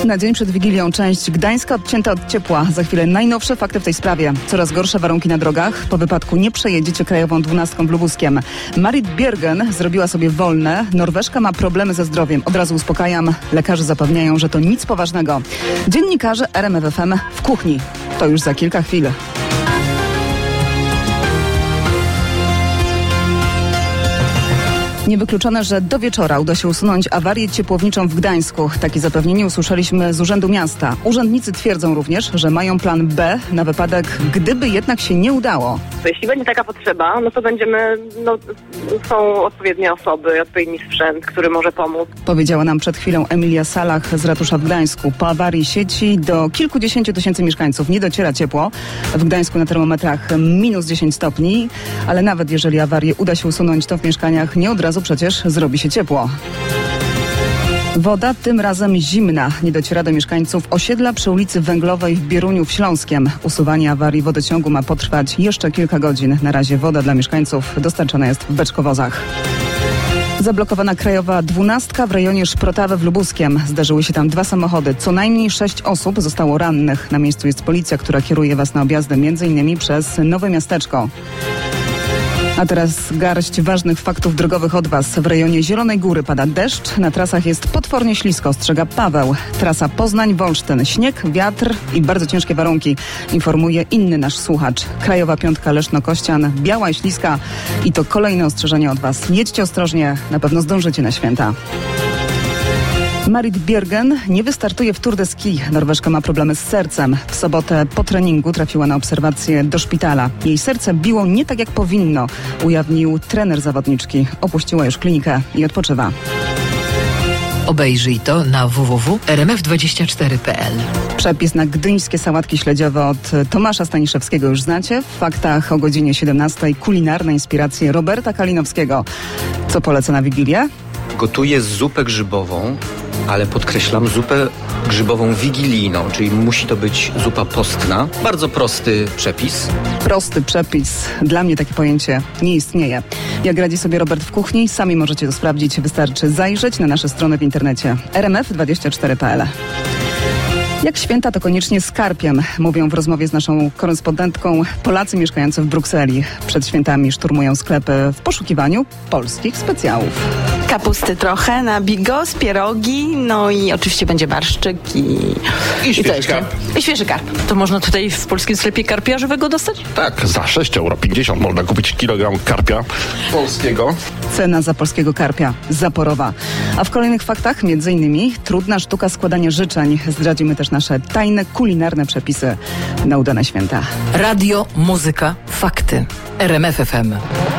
Na dzień przed Wigilią część Gdańska odcięta od ciepła. Za chwilę najnowsze fakty w tej sprawie. Coraz gorsze warunki na drogach. Po wypadku nie przejedziecie krajową 12 w Lubuskiem. Marit Bjergen zrobiła sobie wolne. Norweżka ma problemy ze zdrowiem. Od razu uspokajam. Lekarze zapewniają, że to nic poważnego. Dziennikarze RMF FM w kuchni. To już za kilka chwil. Niewykluczone, że do wieczora uda się usunąć awarię ciepłowniczą w Gdańsku. Takie zapewnienie usłyszeliśmy z Urzędu Miasta. Urzędnicy twierdzą również, że mają plan B na wypadek, gdyby jednak się nie udało. Jeśli będzie taka potrzeba, no to są odpowiednie osoby, odpowiedni sprzęt, który może pomóc. Powiedziała nam przed chwilą Emilia Salach z ratusza w Gdańsku. Po awarii sieci do kilkudziesięciu tysięcy mieszkańców nie dociera ciepło. W Gdańsku na termometrach minus 10 stopni, ale nawet jeżeli awarię uda się usunąć, to w mieszkaniach nie od razu przecież zrobi się ciepło. Woda tym razem zimna. Nie dociera do mieszkańców osiedla przy ulicy Węglowej w Bieruniu w Śląskiem. Usuwanie awarii wodociągu ma potrwać jeszcze kilka godzin. Na razie woda dla mieszkańców dostarczana jest w beczkowozach. Zablokowana krajowa 12 w rejonie Szprotawy w Lubuskiem. Zdarzyły się tam 2 samochody. Co najmniej 6 osób zostało rannych. Na miejscu jest policja, która kieruje was na objazdy m.in. przez Nowe Miasteczko. A teraz garść ważnych faktów drogowych od was. W rejonie Zielonej Góry pada deszcz. Na trasach jest potwornie ślisko, ostrzega Paweł. Trasa Poznań-Wolsztyn. Śnieg, wiatr i bardzo ciężkie warunki. Informuje inny nasz słuchacz. Krajowa 5 Leszno-Kościan. Biała i śliska. I to kolejne ostrzeżenie od was. Jedźcie ostrożnie. Na pewno zdążycie na święta. Marit Bjergen nie wystartuje w Tour de Ski. Norweżka ma problemy z sercem. W sobotę po treningu trafiła na obserwację do szpitala. Jej serce biło nie tak jak powinno, ujawnił trener zawodniczki. Opuściła już klinikę i odpoczywa. Obejrzyj to na www.rmf24.pl. Przepis na gdyńskie sałatki śledziowe od Tomasza Staniszewskiego już znacie. W faktach o godzinie 17 kulinarne inspiracje Roberta Kalinowskiego. Co poleca na Wigilię? Gotuję zupę grzybową, ale podkreślam, zupę grzybową wigilijną, czyli musi to być zupa postna. Bardzo prosty przepis. Prosty przepis. Dla mnie takie pojęcie nie istnieje. Jak radzi sobie Robert w kuchni, sami możecie to sprawdzić. Wystarczy zajrzeć na nasze strony w internecie rmf24.pl. Jak święta, to koniecznie z karpiem, mówią w rozmowie z naszą korespondentką Polacy mieszkający w Brukseli. Przed świętami szturmują sklepy w poszukiwaniu polskich specjałów. Kapusty trochę na bigos, pierogi, no i oczywiście będzie barszczyk i świeży karp. I świeży karp. To można tutaj w polskim sklepie karpia żywego dostać? Tak, za 6,50 € można kupić kilogram karpia polskiego. Cena za polskiego karpia zaporowa. A w kolejnych faktach m.in. trudna sztuka składania życzeń. Zdradzimy też nasze tajne kulinarne przepisy na udane święta. Radio, muzyka, fakty. RMF FM.